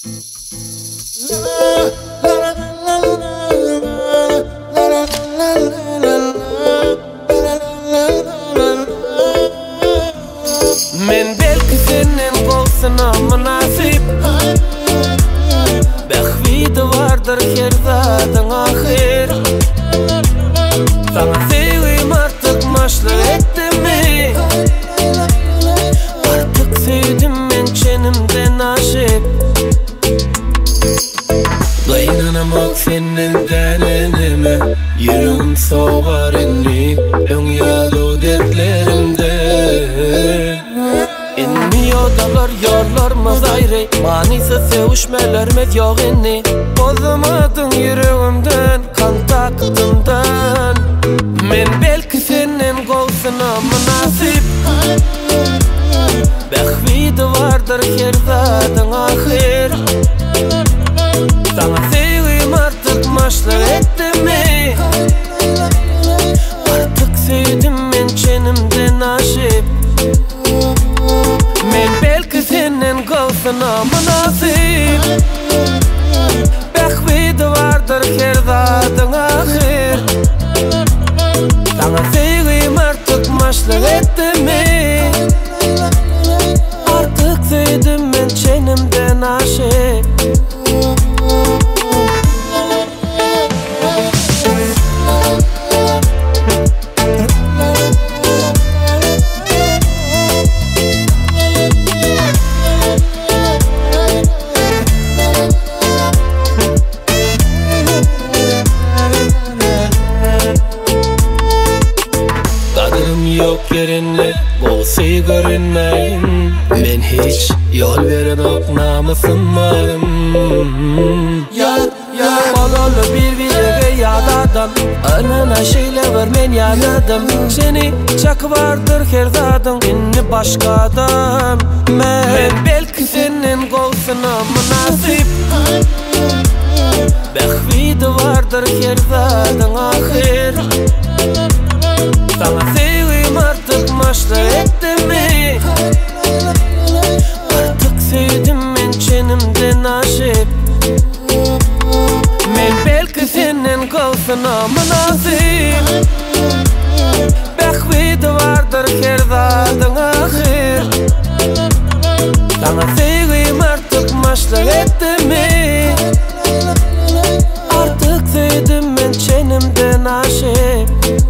Men belki senin kolsuna münasip Behvidi vardır her zatın ahir Sana sevim artık maşlık etti mi? Artık sevdim men çenimden aşıp Dayanamamak senin denenime Yüreğim soğar inni Ön yalı dertlerimde İnmi odalar yorlarmaz ayrı Manisa sevişmelerimiz yok inni Bozamadın yüreğimden Kan taktımdan Men belki senin kolsuna münasip Behvidi vardır her zatın ahir Sana sevim artık maşlık etti mi? Artık sevdim men çenimden aşıp Men belki senin kolsuna münasip Behvidi vardır her zatın ahir Sana sevim artık maşlık etti mi? Artık sevdim men çenimden aşıp Yok yerine olsa görünmeyin Men hiç yol veren ok namusumlarım Balalı bir bilege yadadım Önüne şeyle var men yadadım Seni çak vardır her zadın Inni başka adam Men belki senin kolsuna münasip Behvidi vardır her zadın ahir Sana sevim artık maşlık etti mi? Artık sevdim men çenimden aşıp Men belki senin kolsuna münasip Behvidi vardır her zatın ahir Sana sevim artık maşlık etti mi? Artık sevdim men çenimden aşıp